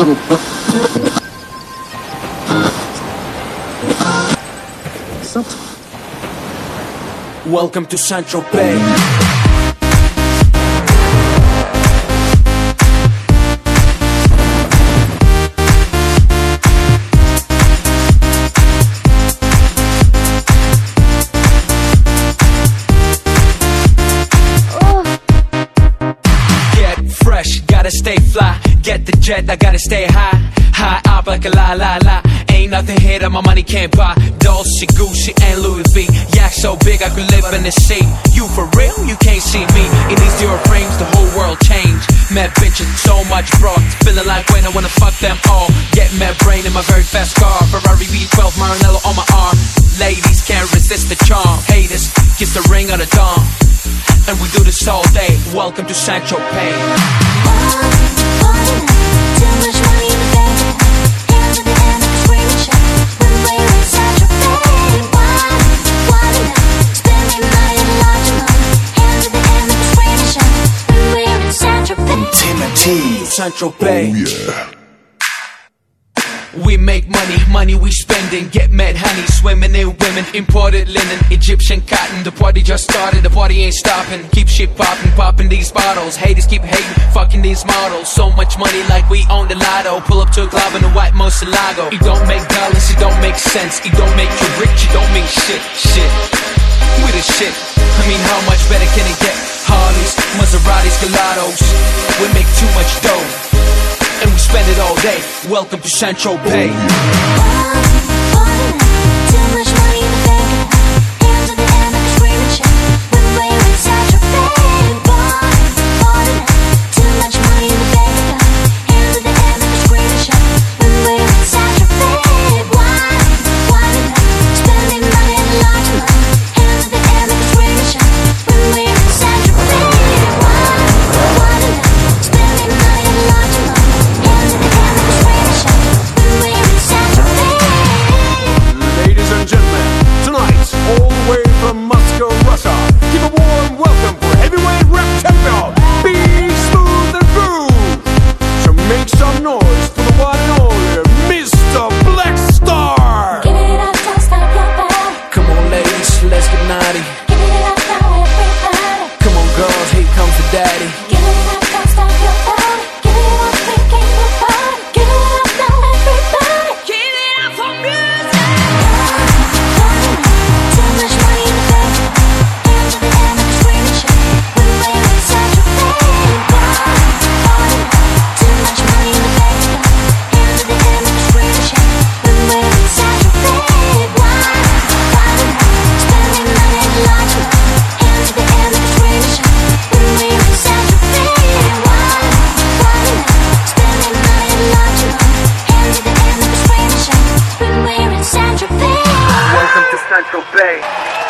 Welcome to Saint-Tropez. Gotta stay fly, get the jet, I gotta stay high. High up like a la la la. Ain't nothing here that my money can't buy. Dolce, Gucci, and Louis V. Yak so big I could live in the sea. You for real? You can't see me. In these Dior frames, the whole world changed. Mad bitches, so much broad. Feeling like when I wanna fuck them all. Get mad brain in my very fast car. Ferrari V12, Maranello on my arm. Ladies can't resist the charm. Haters, kiss the ring of the dawn. And we do this all day. Welcome to Saint-Tropez. Too much money in the bank. Hands at the end of the screaming shit. When we're in Saint-Tropez. Why not? Spending money in large amount. Hands at the end of the screaming shit. When we're in Saint-Tropez. Timothy, Saint-Tropez. Oh yeah. We make money, money we spending. Get mad honey, swimming in women. Imported linen, Egyptian cotton. The party just started, the party ain't stopping. Keep shit popping, popping these bottles. Haters keep hating, fucking these models. So much money like we own the lotto. Pull up to a club in a white Murcielago. It don't make dollars, it don't make sense. It don't make you rich, it don't mean shit, shit. We the shit, I mean how much better can it get? Harleys, Maseratis, Gelatos. We make too much dough and we spend it all day. Welcome to Saint-Tropez. Too much money in the bank. Hands at the end of the screaming shit. When we're in Saint-Tropez. Too much money in the bank. Hands at the end of the screaming shit. When we're in Saint-Tropez. Why not? Spending money in large amount. Hands at the end of the screaming shit. When we're in Saint-Tropez. Why not? Spending money in large amount. Ladies and gentlemen, tonight, all the way from Moscow, Russia, give a warm welcome for heavyweight rap champion, Be Smooth and Groove. So make some noise for the one and only Mr. Black Star. Give it up, don't stop your body. Come on ladies, let's get naughty. Give it up now, everybody. Come on girls, here comes the daddy. Give it up, don't stop your body. Give it up, freaking your body. Give it up now, everybody. Give it up for music. Too much money in the bank. Hands at the end of the screaming shit. When we're in Saint-Tropez. Too much money in the bank. Hands at the end of the screaming shit. When we're in Saint-Tropez. Why not? Spending money in large amount. Hands at the end of the screaming shit. When we're in Saint-Tropez. Why not? Spending money in large amount. Hands at the end of the screaming shit. When we're in Saint-Tropez. Welcome to Saint-Tropez.